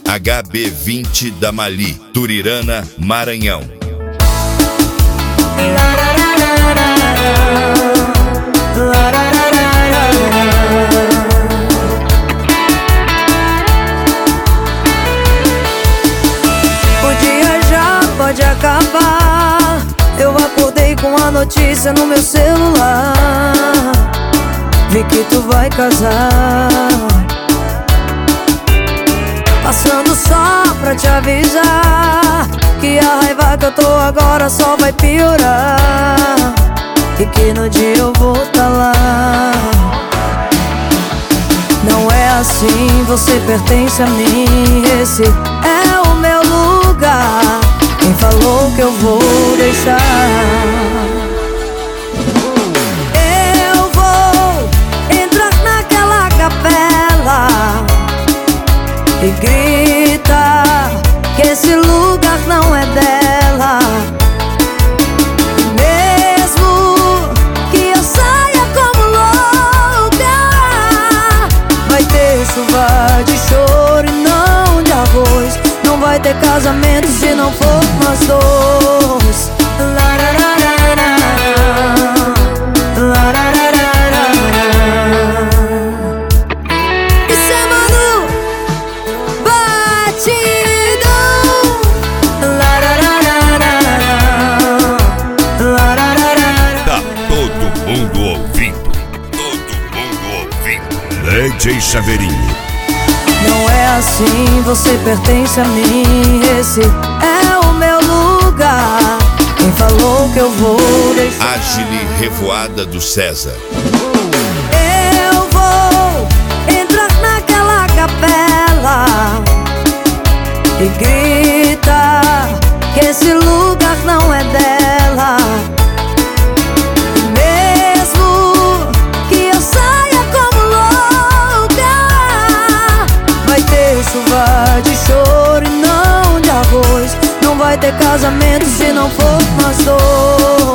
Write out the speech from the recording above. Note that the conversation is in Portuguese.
HB20 da Mali, Turirana, Maranhão. O dia já pode acabar. Eu acordei com a notícia no meu celular. Vi que tu vai casar. Passando só pra te avisar que a raiva que eu tô agora só vai piorar. E que no dia eu vou tá lá. Não é assim, você pertence a mim. Esse é o meu lugar. Quem falou que eu vou deixar? Eu vou entrar naquela capela e grita que esse lugar não é dela. Mesmo que eu saia como louca, vai ter chuva de choro e não de arroz. Não vai ter casamento se não for nós dois. Isso é Manu Batidão. Tá todo mundo ouvindo. Todo mundo ouvindo. DJ Chaveirinho. Não é assim, você pertence a mim. Esse é o meu lugar. Quem falou que eu vou deixar? Agile Revoada do César. Eu vou entrar naquela capela e grita que esse lugar não é dela. Mesmo que eu saia como louca, vai ter chuva de choro e não de arroz. Não vai ter casamento se não for nós dois.